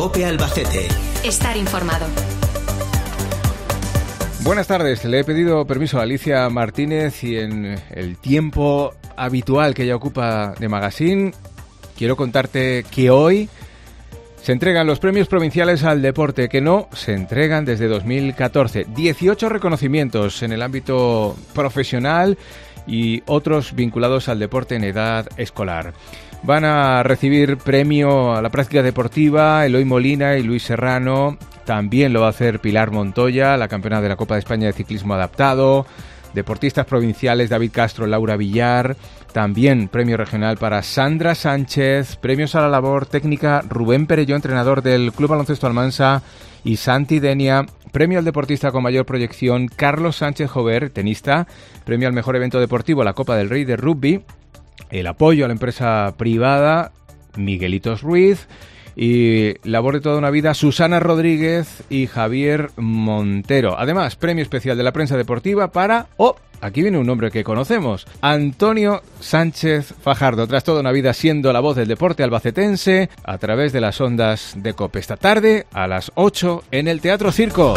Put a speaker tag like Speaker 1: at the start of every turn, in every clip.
Speaker 1: COPE Albacete.
Speaker 2: Estar informado.
Speaker 3: Buenas tardes. Le he pedido permiso a Alicia Martínez y en el tiempo habitual que ella ocupa de Magazine, quiero contarte que hoy se entregan los premios provinciales al deporte, que no se entregan desde 2014. 18 reconocimientos en el ámbito profesional y otros vinculados al deporte en edad escolar. Van a recibir premio a la práctica deportiva Eloy Molina y Luis Serrano. También lo va a hacer Pilar Montoya, la campeona de la Copa de España de Ciclismo Adaptado. Deportistas provinciales David Castro, Laura Villar. También premio regional para Sandra Sánchez. Premios a la labor técnica Rubén Perelló, entrenador del Club Baloncesto Almansa, y Santi Denia. Premio al deportista con mayor proyección Carlos Sánchez Jover, tenista. Premio al mejor evento deportivo la Copa del Rey de Rugby. El apoyo a la empresa privada Miguelitos Ruiz. Y labor de toda una vida Susana Rodríguez y Javier Montero. Además, premio especial de la prensa deportiva para... aquí viene un nombre que conocemos. Antonio Sánchez Fajardo. Tras toda una vida siendo la voz del deporte albacetense a través de las ondas de COPE. Esta tarde a las 8 en el Teatro Circo.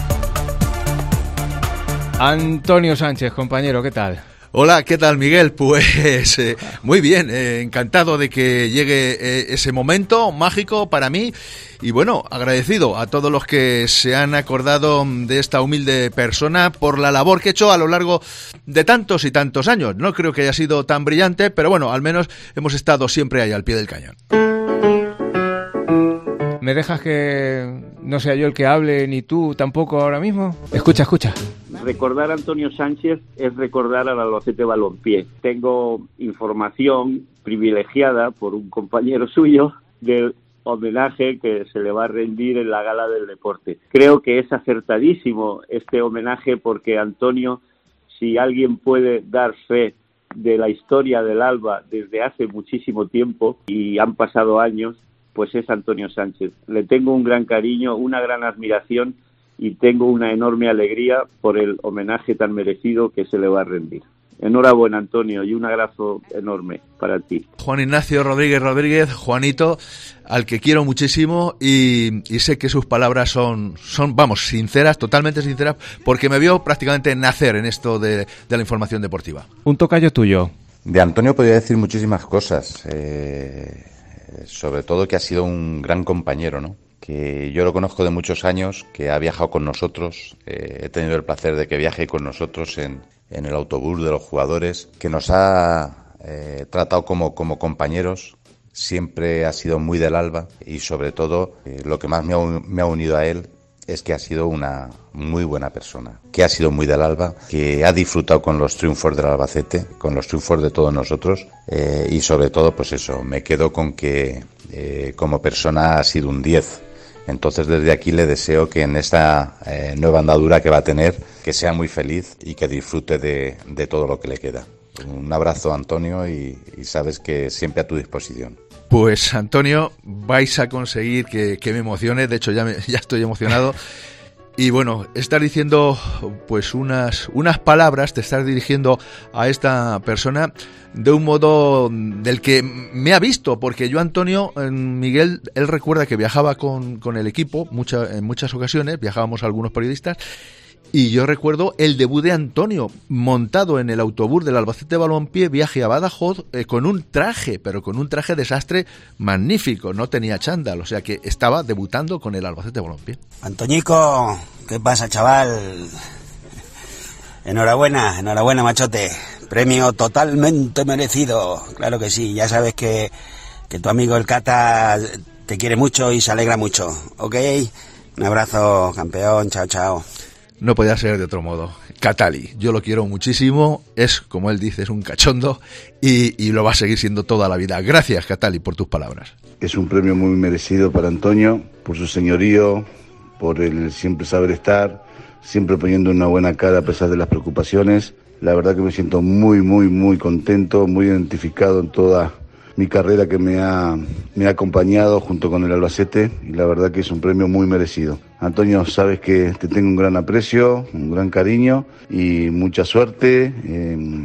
Speaker 3: Antonio Sánchez, compañero, ¿qué tal?
Speaker 4: Hola, ¿qué tal, Miguel? Pues muy bien, encantado de que llegue ese momento mágico para mí y bueno, agradecido a todos los que se han acordado de esta humilde persona por la labor que he hecho a lo largo de tantos y tantos años. No creo que haya sido tan brillante, pero bueno, al menos hemos estado siempre ahí al pie del cañón.
Speaker 3: ¿Me dejas que no sea yo el que hable ni tú tampoco ahora mismo? Escucha.
Speaker 5: Recordar a Antonio Sánchez es recordar al Albacete Balompié. Tengo información privilegiada por un compañero suyo del homenaje que se le va a rendir en la Gala del Deporte. Creo que es acertadísimo este homenaje porque Antonio, si alguien puede dar fe de la historia del Alba desde hace muchísimo tiempo, y han pasado años, pues es Antonio Sánchez. Le tengo un gran cariño, una gran admiración y tengo una enorme alegría por el homenaje tan merecido que se le va a rendir. Enhorabuena, Antonio, y un abrazo enorme para ti.
Speaker 4: Juan Ignacio Rodríguez, Juanito, al que quiero muchísimo y sé que sus palabras son sinceras, totalmente sinceras, porque me vio prácticamente nacer en esto de la información deportiva.
Speaker 3: Un tocayo tuyo.
Speaker 6: De Antonio podría decir muchísimas cosas, sobre todo que ha sido un gran compañero, ¿no? Que yo lo conozco de muchos años, que ha viajado con nosotros, he tenido el placer de que viaje con nosotros en el autobús de los jugadores, que nos ha tratado como compañeros, siempre ha sido muy del Alba y sobre todo lo que más me ha unido a él es que ha sido una muy buena persona, que ha sido muy del Alba, que ha disfrutado con los triunfos del Albacete, con los triunfos de todos nosotros y sobre todo pues eso, me quedo con que como persona ha sido un 10. Entonces desde aquí le deseo que en esta nueva andadura que va a tener, que sea muy feliz y que disfrute de todo lo que le queda. Un abrazo, Antonio, y sabes que siempre a tu disposición.
Speaker 4: Pues Antonio, vais a conseguir que me emocione, de hecho ya estoy emocionado. Y bueno, estás diciendo pues unas palabras, te estás dirigiendo a esta persona de un modo del que me ha visto, porque yo, Antonio, Miguel, él recuerda que viajaba con el equipo en muchas ocasiones, viajábamos algunos periodistas, y yo recuerdo el debut de Antonio montado en el autobús del Albacete Balompié, viaje a Badajoz, con un traje, pero con un traje desastre magnífico, no tenía chándal, o sea que estaba debutando con el Albacete Balompié.
Speaker 7: Antoñico, ¿qué pasa, chaval? Enhorabuena, machote. Premio totalmente merecido. Claro que sí, ya sabes que tu amigo el Cata te quiere mucho y se alegra mucho, ¿ok? Un abrazo, campeón, chao.
Speaker 4: No podía ser de otro modo. Catali, yo lo quiero muchísimo, es, como él dice, es un cachondo y lo va a seguir siendo toda la vida. Gracias, Catali, por tus palabras.
Speaker 8: Es un premio muy merecido para Antonio, por su señorío, por el siempre saber estar, siempre poniendo una buena cara a pesar de las preocupaciones. La verdad que me siento muy contento, muy identificado en toda mi carrera que me ha acompañado junto con el Albacete, y la verdad que es un premio muy merecido. Antonio, sabes que te tengo un gran aprecio, un gran cariño y mucha suerte.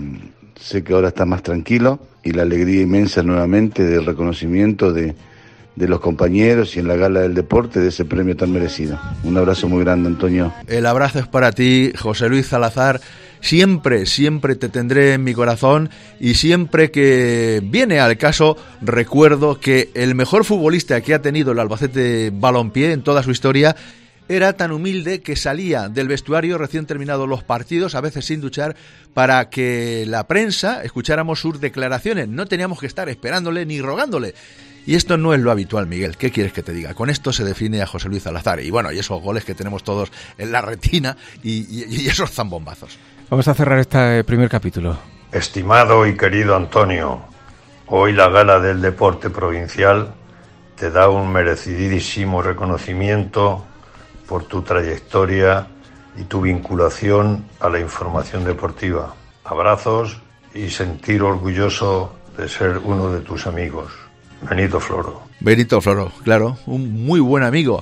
Speaker 8: Sé que ahora estás más tranquilo y la alegría inmensa nuevamente del reconocimiento de de los compañeros y en la gala del deporte de ese premio tan merecido. Un abrazo muy grande, Antonio.
Speaker 4: El abrazo es para ti, José Luis Salazar. Siempre, siempre te tendré en mi corazón y siempre que viene al caso recuerdo que el mejor futbolista que ha tenido el Albacete Balompié en toda su historia era tan humilde que salía del vestuario recién terminados los partidos, a veces sin duchar, para que la prensa escucháramos sus declaraciones. No teníamos que estar esperándole ni rogándole. Y esto no es lo habitual, Miguel. ¿Qué quieres que te diga? Con esto se define a José Luis Salazar. Y bueno, y esos goles que tenemos todos en la retina y esos zambombazos.
Speaker 3: Vamos a cerrar este primer capítulo.
Speaker 1: Estimado y querido Antonio, hoy la Gala del Deporte Provincial te da un merecidísimo reconocimiento por tu trayectoria y tu vinculación a la información deportiva. Abrazos y sentir orgulloso de ser uno de tus amigos. Benito Floro.
Speaker 4: Benito Floro, claro, un muy buen amigo.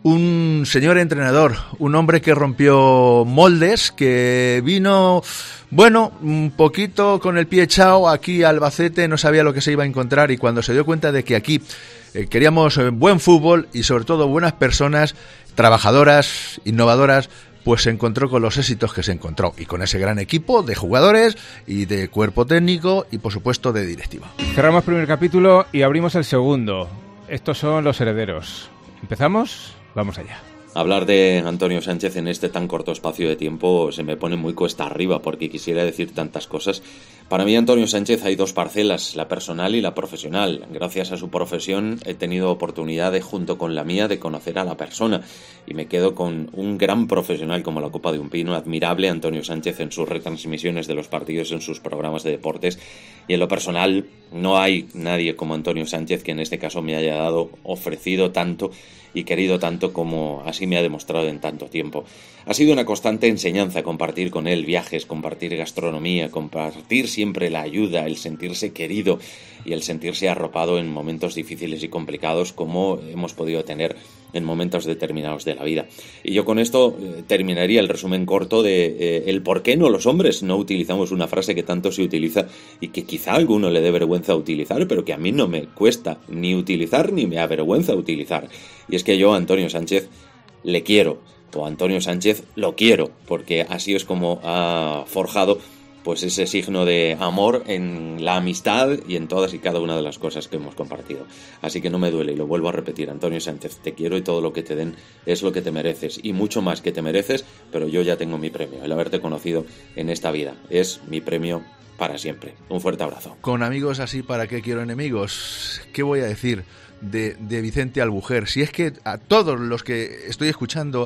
Speaker 4: Un señor entrenador, un hombre que rompió moldes, que vino, bueno, un poquito con el pie echado aquí a Albacete, no sabía lo que se iba a encontrar y cuando se dio cuenta de que aquí queríamos buen fútbol y sobre todo buenas personas, trabajadoras, innovadoras, pues se encontró con los éxitos que se encontró y con ese gran equipo de jugadores y de cuerpo técnico y por supuesto de directiva.
Speaker 3: Cerramos el primer capítulo y abrimos el segundo. Estos son los herederos. ¿Empezamos? Vamos allá.
Speaker 2: Hablar de Antonio Sánchez en este tan corto espacio de tiempo se me pone muy cuesta arriba porque quisiera decir tantas cosas. Para mí, Antonio Sánchez, hay dos parcelas, la personal y la profesional. Gracias a su profesión he tenido oportunidad de, junto con la mía, de conocer a la persona y me quedo con un gran profesional como la Copa de un Pino, admirable Antonio Sánchez en sus retransmisiones de los partidos, en sus programas de deportes, y en lo personal no hay nadie como Antonio Sánchez que en este caso me haya ofrecido tanto y querido tanto como así me ha demostrado en tanto tiempo. Ha sido una constante enseñanza compartir con él viajes, compartir gastronomía, compartir siempre la ayuda, el sentirse querido y el sentirse arropado en momentos difíciles y complicados como hemos podido tener en momentos determinados de la vida. Y yo con esto terminaría el resumen corto de el por qué no los hombres no utilizamos una frase que tanto se utiliza y que quizá a alguno le dé vergüenza utilizar, pero que a mí no me cuesta ni utilizar ni me avergüenza utilizar. Y es que yo a Antonio Sánchez le quiero, o a Antonio Sánchez lo quiero, porque así es como ha forjado pues ese signo de amor en la amistad y en todas y cada una de las cosas que hemos compartido. Así que no me duele y lo vuelvo a repetir, Antonio Sánchez, te quiero y todo lo que te den es lo que te mereces y mucho más que te mereces, pero yo ya tengo mi premio, el haberte conocido en esta vida, es mi premio para siempre. Un fuerte abrazo.
Speaker 4: Con amigos así, ¿para qué quiero enemigos? ¿Qué voy a decir de Vicente Albujer? Si es que a todos los que estoy escuchando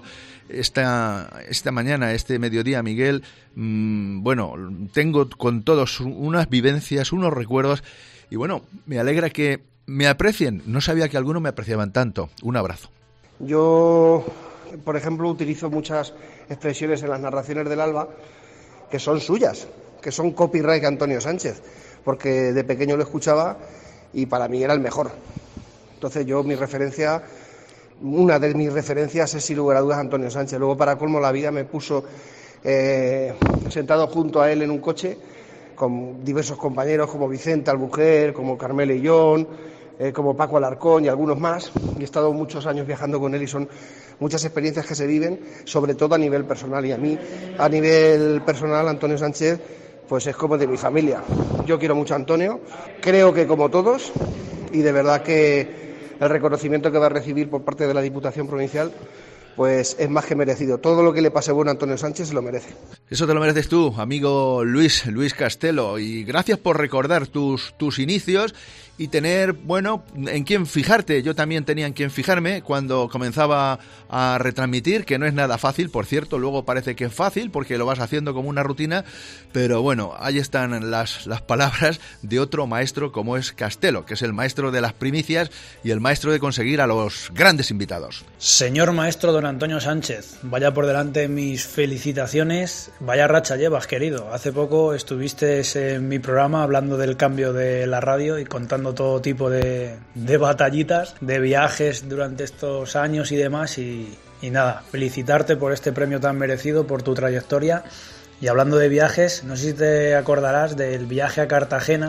Speaker 4: esta mañana, este mediodía, Miguel, bueno, tengo con todos unas vivencias, unos recuerdos y bueno, me alegra que me aprecien. No sabía que algunos me apreciaban tanto. Un abrazo.
Speaker 9: Yo, por ejemplo, utilizo muchas expresiones en las narraciones del Alba que son suyas, que son copyright de Antonio Sánchez, porque de pequeño lo escuchaba y para mí era el mejor. Entonces yo una de mis referencias es sin lugar a dudas Antonio Sánchez. Luego para colmo la vida me puso sentado junto a él en un coche con diversos compañeros como Vicente Albujer, como Carmelo Illón, como Paco Alarcón y algunos más. Y he estado muchos años viajando con él y son muchas experiencias que se viven, sobre todo a nivel personal. Y a mí, a nivel personal, Antonio Sánchez pues es como de mi familia. Yo quiero mucho a Antonio, creo que como todos, y de verdad que el reconocimiento que va a recibir por parte de la Diputación Provincial pues es más que merecido. Todo lo que le pase bueno a Antonio Sánchez se lo merece.
Speaker 4: Eso te lo mereces tú, amigo Luis Castelo, y gracias por recordar tus inicios y tener, bueno, en quién fijarte. Yo también tenía en quién fijarme cuando comenzaba a retransmitir, que no es nada fácil, por cierto, luego parece que es fácil porque lo vas haciendo como una rutina, pero bueno, ahí están las palabras de otro maestro como es Castelo, que es el maestro de las primicias y el maestro de conseguir a los grandes invitados.
Speaker 10: Señor maestro don Antonio Sánchez, vaya por delante mis felicitaciones, vaya racha llevas, querido. Hace poco estuviste en mi programa hablando del cambio de la radio y contando todo tipo de batallitas, de viajes durante estos años y demás y nada, felicitarte por este premio tan merecido, por tu trayectoria. Y hablando de viajes, no sé si te acordarás del viaje a Cartagena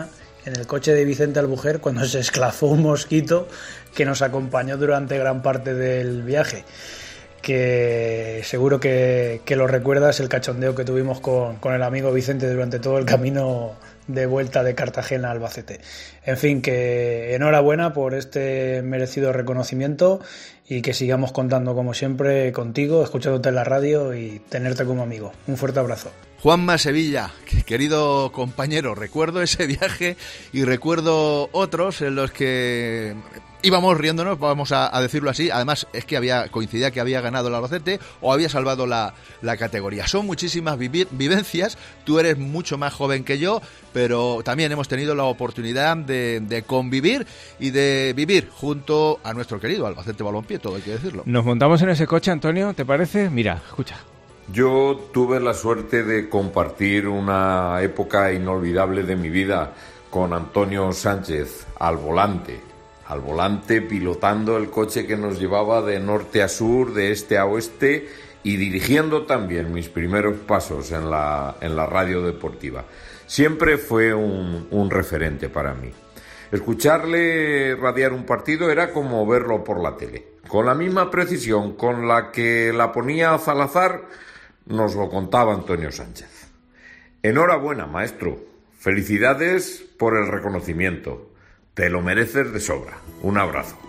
Speaker 10: en el coche de Vicente Albujer cuando se esclafó un mosquito que nos acompañó durante gran parte del viaje, que seguro que lo recuerdas, el cachondeo que tuvimos con el amigo Vicente durante todo el camino de vuelta de Cartagena a Albacete. En fin, que enhorabuena por este merecido reconocimiento y que sigamos contando como siempre contigo, escuchándote en la radio y tenerte como amigo. Un fuerte abrazo.
Speaker 4: Juanma Sevilla, querido compañero, recuerdo ese viaje y recuerdo otros en los que íbamos riéndonos, vamos a decirlo así. Además es que coincidía que había ganado el Albacete o había salvado la categoría. Son muchísimas vivencias, tú eres mucho más joven que yo, pero también hemos tenido la oportunidad de convivir y de vivir junto a nuestro querido Albacete Balompié, todo hay que decirlo.
Speaker 3: Nos montamos en ese coche, Antonio, ¿te parece? Mira, escucha.
Speaker 11: Yo tuve la suerte de compartir una época inolvidable de mi vida con Antonio Sánchez al volante pilotando el coche que nos llevaba de norte a sur, de este a oeste y dirigiendo también mis primeros pasos en la radio deportiva. Siempre fue un referente para mí. Escucharle radiar un partido era como verlo por la tele. Con la misma precisión con la que la ponía a Salazar, nos lo contaba Antonio Sánchez. Enhorabuena, maestro. Felicidades por el reconocimiento. Te lo mereces de sobra. Un abrazo.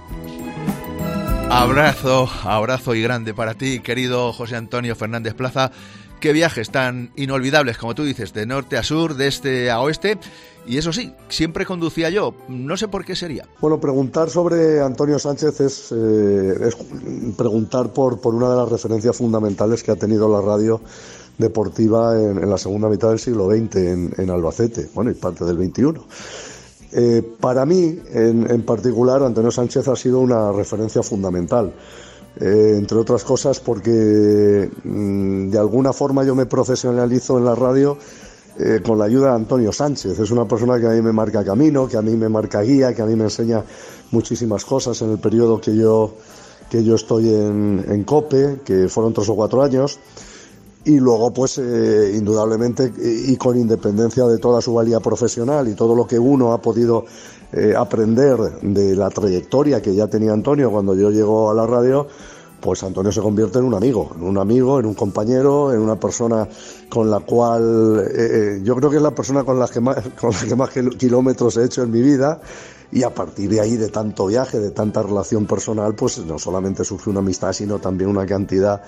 Speaker 4: Abrazo y grande para ti, querido José Antonio Fernández Plaza. Qué viajes tan inolvidables, como tú dices, de norte a sur, de este a oeste. Y eso sí, siempre conducía yo. No sé por qué sería.
Speaker 12: Bueno, preguntar sobre Antonio Sánchez es preguntar por una de las referencias fundamentales que ha tenido la radio deportiva en la segunda mitad del siglo XX en Albacete, bueno, y parte del XXI. Para mí, en particular, Antonio Sánchez ha sido una referencia fundamental. Entre otras cosas porque de alguna forma yo me profesionalizo en la radio con la ayuda de Antonio Sánchez. Es una persona que a mí me marca camino, que a mí me marca guía, que a mí me enseña muchísimas cosas en el periodo que yo estoy en COPE, que fueron 3 o 4 años. Y luego, pues, indudablemente, y con independencia de toda su valía profesional y todo lo que uno ha podido aprender de la trayectoria que ya tenía Antonio cuando yo llego a la radio, pues Antonio se convierte en un amigo, en un compañero, en una persona con la cual yo creo que es la persona con la que más kilómetros he hecho en mi vida. Y a partir de ahí, de tanto viaje, de tanta relación personal, pues no solamente surge una amistad, sino también una cantidad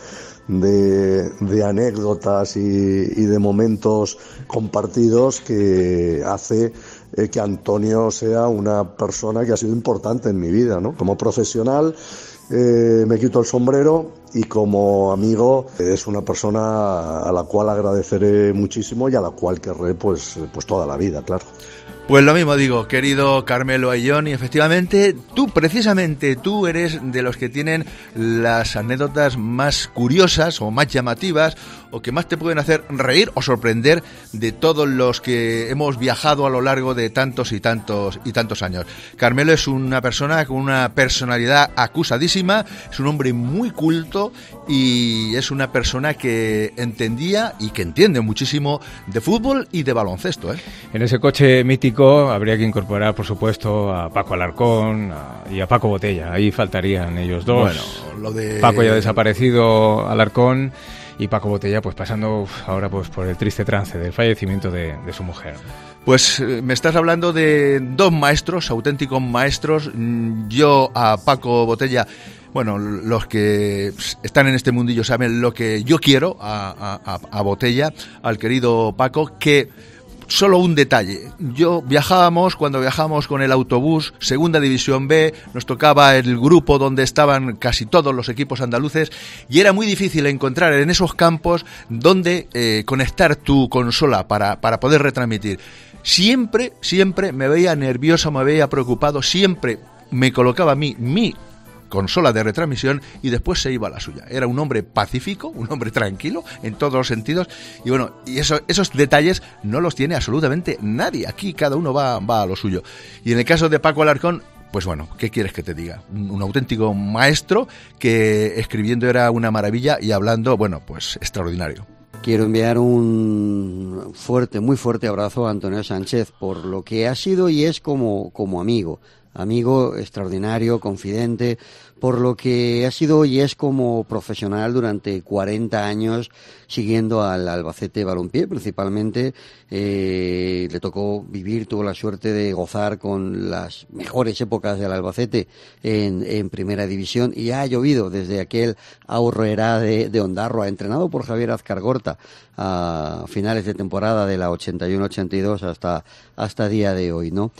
Speaker 12: de anécdotas y de momentos compartidos que hace que Antonio sea una persona que ha sido importante en mi vida, ¿no? Como profesional me quito el sombrero y como amigo es una persona a la cual agradeceré muchísimo y a la cual querré pues toda la vida, claro.
Speaker 4: Pues lo mismo digo, querido Carmelo Ayllón, y efectivamente tú eres de los que tienen las anécdotas más curiosas o más llamativas o que más te pueden hacer reír o sorprender de todos los que hemos viajado a lo largo de tantos y tantos años. Carmelo es una persona con una personalidad acusadísima, es un hombre muy culto y es una persona que entendía y que entiende muchísimo de fútbol y de baloncesto, ¿eh?
Speaker 3: En ese coche mítico habría que incorporar, por supuesto, a Paco Alarcón y a Paco Botella. Ahí faltarían ellos dos.
Speaker 4: Bueno, lo de
Speaker 3: Paco ya desaparecido, Alarcón, y Paco Botella pues pasando ahora pues por el triste trance del fallecimiento de su mujer.
Speaker 4: Pues me estás hablando de dos maestros, auténticos maestros. Yo a Paco Botella, bueno, los que están en este mundillo saben lo que yo quiero a Botella, al querido Paco, que solo un detalle. Cuando viajábamos con el autobús, Segunda División B, nos tocaba el grupo donde estaban casi todos los equipos andaluces y era muy difícil encontrar en esos campos donde conectar tu consola para poder retransmitir. Siempre me veía nervioso, me veía preocupado, siempre me colocaba a mí mi consola de retransmisión y después se iba a la suya. Era un hombre pacífico, un hombre tranquilo en todos los sentidos y bueno, y esos detalles no los tiene absolutamente nadie. Aquí cada uno va a lo suyo. Y en el caso de Paco Alarcón, pues bueno, ¿qué quieres que te diga? Un auténtico maestro que escribiendo era una maravilla y hablando, bueno, pues extraordinario.
Speaker 13: Quiero enviar un fuerte, muy fuerte abrazo a Antonio Sánchez por lo que ha sido y es como amigo extraordinario, confidente, por lo que ha sido y es como profesional durante 40 años siguiendo al Albacete Balompié, principalmente. Le tocó vivir, tuvo la suerte de gozar con las mejores épocas del Albacete en Primera División, y ha llovido desde aquel Aurrera de Ondarroa, entrenado por Javier Azcargorta a finales de temporada de la 81-82 hasta día de hoy, ¿no?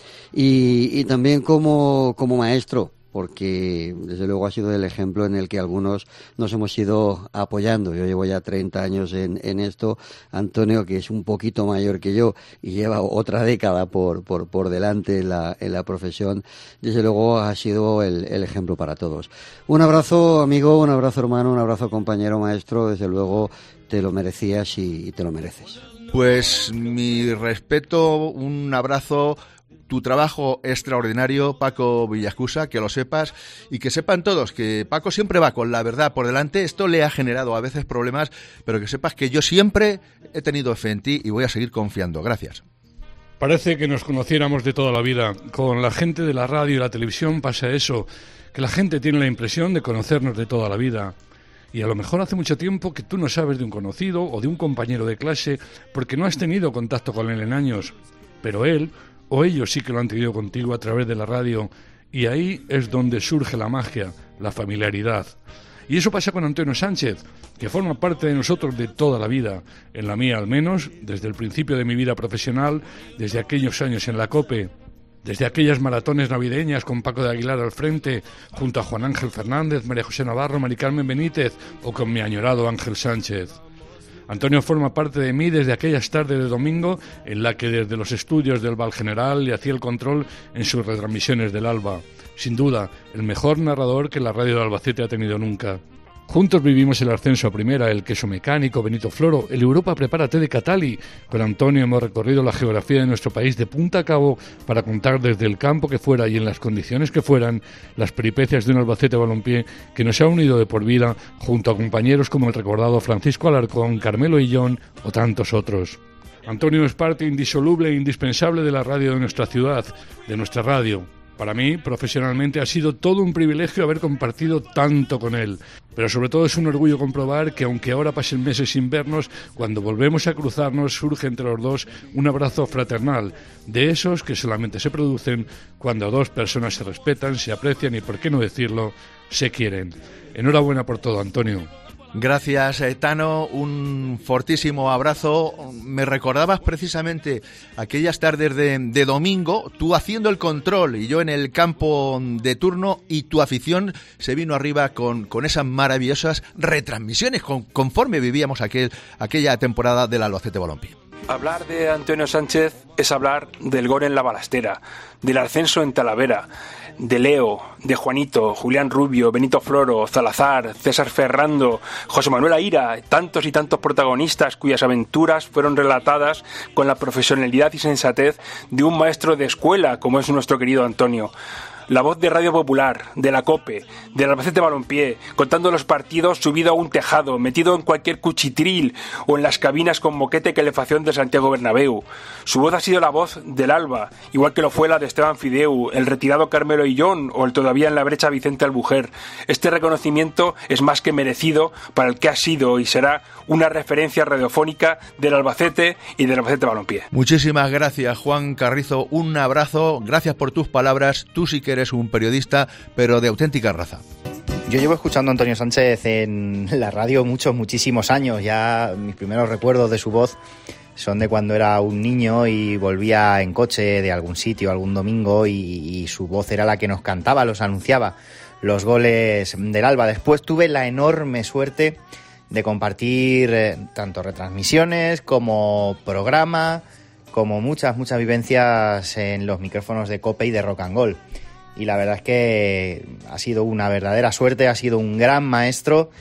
Speaker 13: Y también como maestro, porque desde luego ha sido el ejemplo en el que algunos nos hemos ido apoyando. Yo llevo ya 30 años en esto. Antonio, que es un poquito mayor que yo y lleva otra década por delante en la profesión, desde luego ha sido el ejemplo para todos. Un abrazo, amigo, un abrazo, hermano, un abrazo, compañero, maestro. Desde luego te lo merecías y te lo mereces.
Speaker 4: Pues mi respeto, un abrazo. Tu trabajo extraordinario, Paco Villaescusa, que lo sepas y que sepan todos que Paco siempre va con la verdad por delante. Esto le ha generado a veces problemas, pero que sepas que yo siempre he tenido fe en ti y voy a seguir confiando. Gracias.
Speaker 14: Parece que nos conociéramos de toda la vida. Con la gente de la radio y la televisión pasa eso, que la gente tiene la impresión de conocernos de toda la vida. Y a lo mejor hace mucho tiempo que tú no sabes de un conocido o de un compañero de clase porque no has tenido contacto con él en años, pero él o ellos sí que lo han tenido contigo a través de la radio, y ahí es donde surge la magia, la familiaridad. Y eso pasa con Antonio Sánchez, que forma parte de nosotros de toda la vida, en la mía al menos, desde el principio de mi vida profesional, desde aquellos años en la COPE, desde aquellas maratones navideñas con Paco de Aguilar al frente, junto a Juan Ángel Fernández, María José Navarro, Mari Carmen Benítez o con mi añorado Ángel Sánchez. Antonio forma parte de mí desde aquellas tardes de domingo en la que desde los estudios del Val General le hacía el control en sus retransmisiones del Alba. Sin duda, el mejor narrador que la radio de Albacete ha tenido nunca. Juntos vivimos el ascenso a primera, el queso mecánico, Benito Floro, el Europa Prepárate de Catali. Con Antonio hemos recorrido la geografía de nuestro país de punta a cabo para contar desde el campo que fuera y en las condiciones que fueran las peripecias de un Albacete Balompié que nos ha unido de por vida junto a compañeros como el recordado Francisco Alarcón, Carmelo Illón o tantos otros. Antonio es parte indisoluble e indispensable de la radio de nuestra ciudad, de nuestra radio. Para mí, profesionalmente, ha sido todo un privilegio haber compartido tanto con él. Pero sobre todo es un orgullo comprobar que, aunque ahora pasen meses sin vernos, cuando volvemos a cruzarnos surge entre los dos un abrazo fraternal, de esos que solamente se producen cuando dos personas se respetan, se aprecian y, por qué no decirlo, se quieren. Enhorabuena por todo, Antonio.
Speaker 4: Gracias, Tano, un fortísimo abrazo. Me recordabas precisamente aquellas tardes de domingo, tú haciendo el control y yo en el campo de turno, y tu afición se vino arriba con esas maravillosas retransmisiones conforme vivíamos aquella temporada del Albacete Balompié.
Speaker 15: Hablar de Antonio Sánchez es hablar del gol en la Balastera, del ascenso en Talavera, de Leo, de Juanito, Julián Rubio, Benito Floro, Salazar, César Ferrando, José Manuel Aira, tantos y tantos protagonistas cuyas aventuras fueron relatadas con la profesionalidad y sensatez de un maestro de escuela como es nuestro querido Antonio. La voz de Radio Popular, de la COPE, del Albacete Balompié, contando los partidos subido a un tejado, metido en cualquier cuchitril o en las cabinas con moquete y calefacción de Santiago Bernabéu. Su voz ha sido la voz del Alba, igual que lo fue la de Esteban Fideu, el retirado Carmelo Illón o el todavía en la brecha Vicente Albujer. Este reconocimiento es más que merecido para el que ha sido y será una referencia radiofónica del Albacete y del Albacete Balompié.
Speaker 4: Muchísimas gracias, Juan Carrizo, un abrazo, gracias por tus palabras, tú sí que eres un periodista, pero de auténtica raza.
Speaker 16: Yo llevo escuchando a Antonio Sánchez en la radio muchísimos años, ya mis primeros recuerdos de su voz son de cuando era un niño y volvía en coche de algún sitio algún domingo y su voz era la que nos cantaba, los anunciaba, los goles del Alba. Después tuve la enorme suerte de compartir tanto retransmisiones como programa, como muchas vivencias en los micrófonos de COPE y de Rock and Roll. Y la verdad es que ha sido una verdadera suerte, ha sido un gran maestro,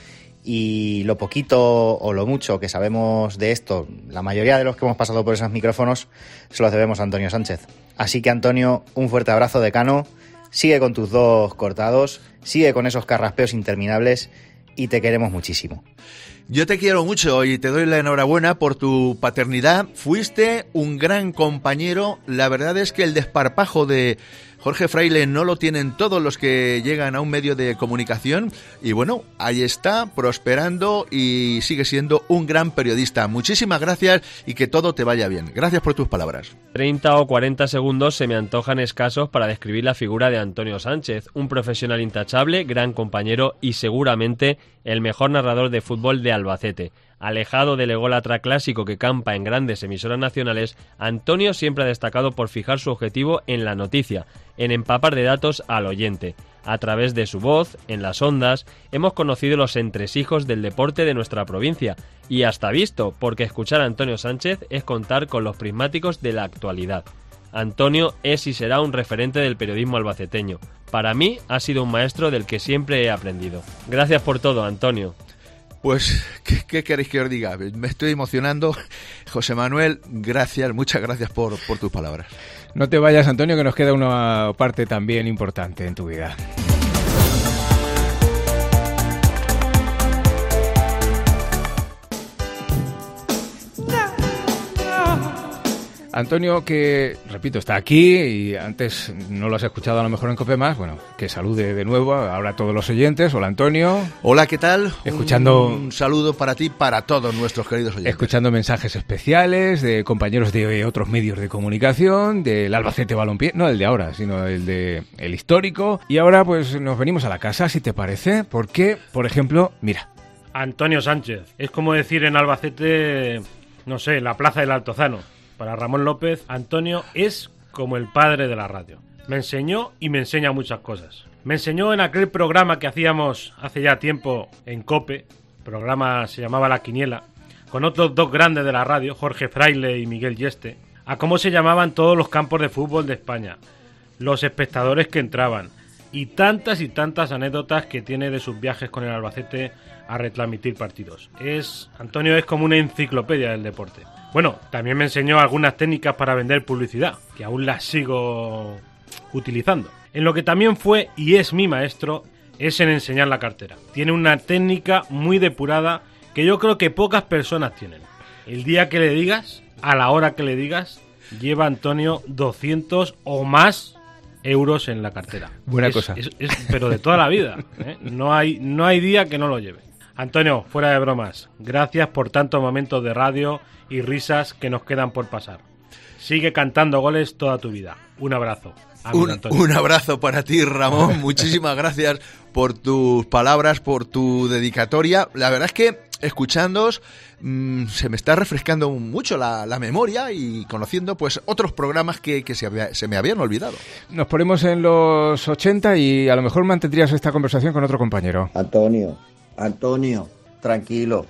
Speaker 16: y lo poquito o lo mucho que sabemos de esto, la mayoría de los que hemos pasado por esos micrófonos, se los debemos a Antonio Sánchez. Así que, Antonio, un fuerte abrazo, decano, sigue con tus 2 cortados, sigue con esos carraspeos interminables y te queremos muchísimo.
Speaker 4: Yo te quiero mucho y te doy la enhorabuena por tu paternidad. Fuiste un gran compañero. La verdad es que el desparpajo de Jorge Fraile no lo tienen todos los que llegan a un medio de comunicación. Y bueno, ahí está, prosperando y sigue siendo un gran periodista. Muchísimas gracias y que todo te vaya bien. Gracias por tus palabras.
Speaker 17: 30 o 40 segundos se me antojan escasos para describir la figura de Antonio Sánchez, un profesional intachable, gran compañero y seguramente el mejor narrador de fútbol de Albacete. Alejado del ególatra clásico que campa en grandes emisoras nacionales, Antonio siempre ha destacado por fijar su objetivo en la noticia, en empapar de datos al oyente. A través de su voz, en las ondas, hemos conocido los entresijos del deporte de nuestra provincia y hasta visto, porque escuchar a Antonio Sánchez es contar con los prismáticos de la actualidad. Antonio es y será un referente del periodismo albaceteño. Para mí ha sido un maestro del que siempre he aprendido. Gracias por todo, Antonio.
Speaker 4: Pues, ¿qué queréis que os diga? Me estoy emocionando. José Manuel, gracias, muchas gracias por tus palabras.
Speaker 3: No te vayas, Antonio, que nos queda una parte también importante en tu vida. Antonio, que, repito, está aquí y antes no lo has escuchado a lo mejor en COPE Más, bueno, que salude de nuevo ahora a todos los oyentes. Hola, Antonio.
Speaker 4: Hola, ¿qué tal?
Speaker 3: Escuchando
Speaker 4: un saludo para ti, para todos nuestros queridos oyentes.
Speaker 3: Escuchando mensajes especiales de compañeros de otros medios de comunicación, del Albacete Balompié, no el de ahora, sino el histórico. Y ahora pues nos venimos a la casa, si te parece, porque, por ejemplo, mira.
Speaker 18: Antonio Sánchez, es como decir en Albacete, no sé, la Plaza del Altozano. Para Ramón López, Antonio es como el padre de la radio. Me enseñó y me enseña muchas cosas. Me enseñó en aquel programa que hacíamos hace ya tiempo en COPE, el programa se llamaba La Quiniela, con otros dos grandes de la radio, Jorge Fraile y Miguel Yeste, a cómo se llamaban todos los campos de fútbol de España, los espectadores que entraban, y tantas anécdotas que tiene de sus viajes con el Albacete a retransmitir partidos. Antonio es como una enciclopedia del deporte. Bueno, también me enseñó algunas técnicas para vender publicidad, que aún las sigo utilizando. En lo que también fue y es mi maestro, es en enseñar la cartera. Tiene una técnica muy depurada que yo creo que pocas personas tienen. El día que le digas, a la hora que le digas, lleva Antonio 200 o más euros en la cartera.
Speaker 3: Buena cosa.
Speaker 18: Pero de toda la vida, ¿eh? No hay día que no lo lleve. Antonio, fuera de bromas, gracias por tantos momentos de radio y risas que nos quedan por pasar. Sigue cantando goles toda tu vida. Un abrazo.
Speaker 4: Un abrazo para ti, Ramón. Muchísimas gracias por tus palabras, por tu dedicatoria. La verdad es que escuchándoos se me está refrescando mucho la memoria y conociendo pues otros programas que se me habían olvidado.
Speaker 3: Nos ponemos en los 80 y a lo mejor mantendrías esta conversación con otro compañero.
Speaker 19: Antonio, tranquilo,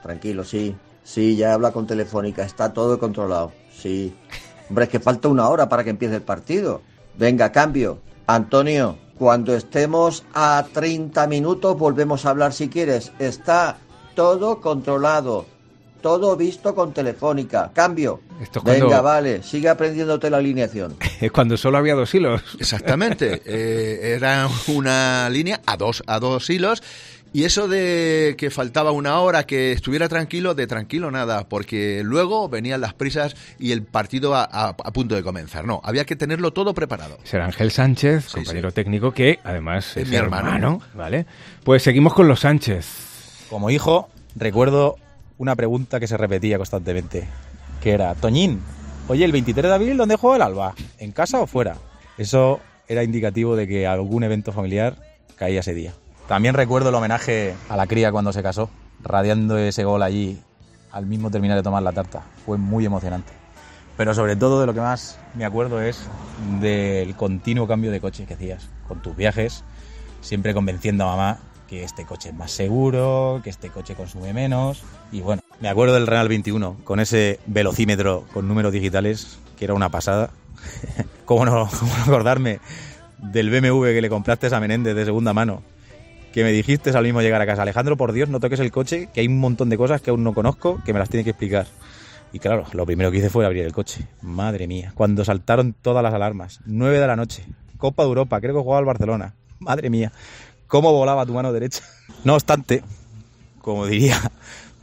Speaker 19: sí, ya habla con Telefónica, está todo controlado, sí. Hombre, es que falta una hora para que empiece el partido. Venga, cambio. Antonio, cuando estemos a 30 minutos volvemos a hablar si quieres. Está todo controlado, todo visto con Telefónica. Cambio. Venga, vale, sigue aprendiéndote la alineación.
Speaker 3: Es cuando solo había 2 hilos.
Speaker 4: Exactamente, era una línea a dos hilos. Y eso de que faltaba una hora, que estuviera tranquilo, de tranquilo nada, porque luego venían las prisas y el partido a punto de comenzar. No, había que tenerlo todo preparado.
Speaker 3: Será Ángel Sánchez, compañero técnico, que además es mi hermano. ¿Vale? Pues seguimos con los Sánchez.
Speaker 20: Como hijo, recuerdo una pregunta que se repetía constantemente, que era: Toñín, oye, el 23 de abril, ¿dónde juega el Alba? ¿En casa o fuera? Eso era indicativo de que algún evento familiar caía ese día. También recuerdo el homenaje a la cría cuando se casó, radiando ese gol allí al mismo terminar de tomar la tarta. Fue muy emocionante. Pero sobre todo de lo que más me acuerdo es del continuo cambio de coche que hacías con tus viajes, siempre convenciendo a mamá que este coche es más seguro, que este coche consume menos. Y bueno, me acuerdo del Renault 21 con ese velocímetro con números digitales, que era una pasada. ¿Cómo no acordarme del BMW que le compraste a Menéndez de segunda mano? Que me dijiste al mismo llegar a casa: Alejandro, por Dios, no toques el coche, que hay un montón de cosas que aún no conozco, que me las tiene que explicar. Y claro, lo primero que hice fue abrir el coche. Madre mía, cuando saltaron todas las alarmas, 9 de la noche, Copa de Europa, creo que jugaba al Barcelona. Madre mía, cómo volaba tu mano derecha. No obstante, como diría